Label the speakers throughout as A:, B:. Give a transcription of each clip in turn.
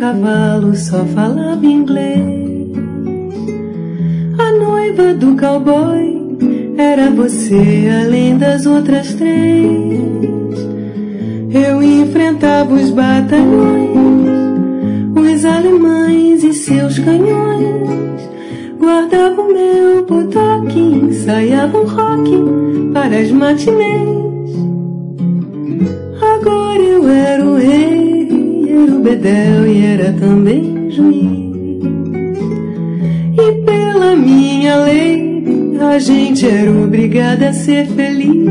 A: cavalo só falava inglês. A noiva do cowboy era você, além das outras três. Eu enfrentava os batalhões, os alemães e seus canhões. Guardava o meu botoque, ensaiava um rock para as matinês. Agora eu era o rei, era o bedel e era também juiz. E pela minha lei, a gente era obrigada a ser feliz.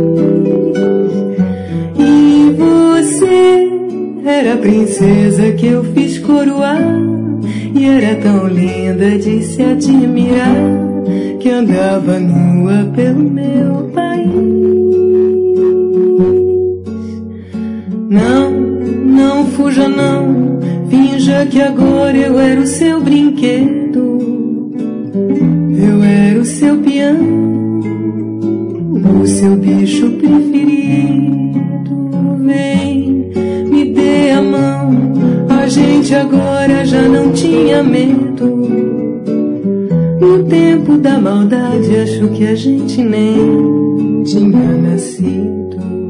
A: E você era a princesa que eu fiz coroar, e era tão linda de se admirar, que andava nua pelo meu país. Não, não fuja não, finja que agora eu era o seu brinquedo. Eu era o seu peão, o seu bicho preferido. Vem, me dê a mão, a gente agora já não tinha medo. No tempo da maldade acho que a gente nem tinha nascido.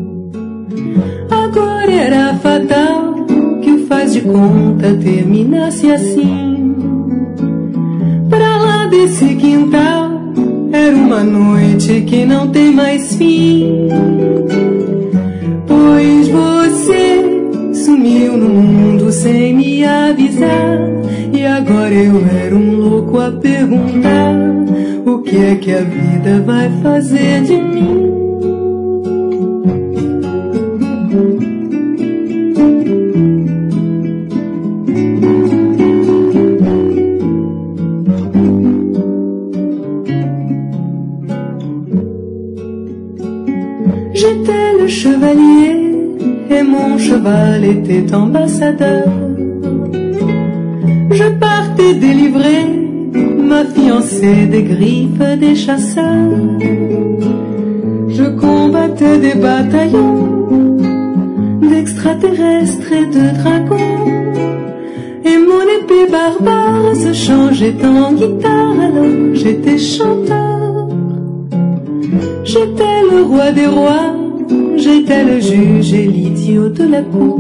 A: Agora era fatal que o faz de conta terminasse assim. Pra lá desse quintal era uma noite que não tem mais fim. Pois você sumiu no mundo sem me avisar, e agora eu era um louco a perguntar: o que é que a vida vai fazer de mim? J'étais le chevalier et mon cheval était ambassadeur. Je partais délivrer ma fiancée des griffes des chasseurs. Je combattais des bataillons d'extraterrestres et de dragons, et mon épée barbare se changeait en guitare, alors j'étais chanteur. J'étais le roi des rois, j'étais le juge et l'idiot de la cour.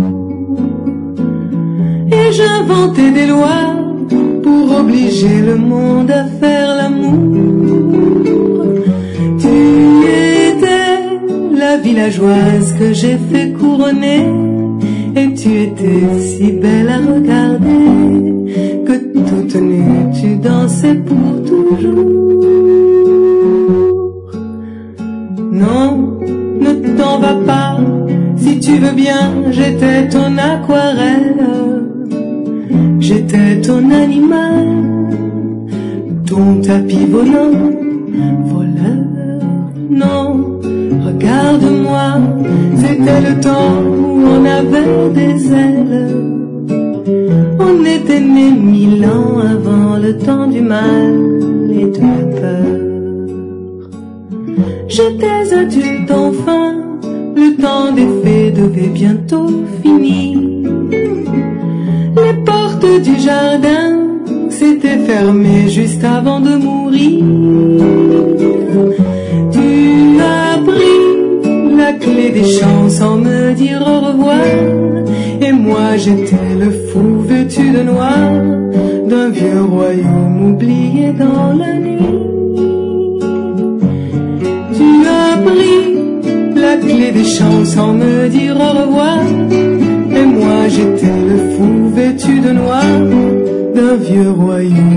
A: Et j'inventais des lois pour obliger le monde à faire l'amour. Tu étais la villageoise que j'ai fait couronner, et tu étais si belle à regarder que toute nue tu dansais pour toujours. Non, ne t'en va pas, si tu veux bien, j'étais ton aquarelle. J'étais ton animal, ton tapis volant, voleur. Non, regarde-moi, c'était le temps où on avait des ailes. On était né 1000 ans avant le temps du mal et de la peur. J'étais adulte enfin, le temps des fées devait bientôt finir. Les portes du jardin s'étaient fermées juste avant de mourir. Tu as pris la clé des champs sans me dire au revoir, et moi j'étais le fou vêtu de noir d'un vieux royaume oublié dans la nuit. Tu as pris la clé des champs sans me dire au revoir, et moi j'étais le fou vêtu de noir d'un vieux royaume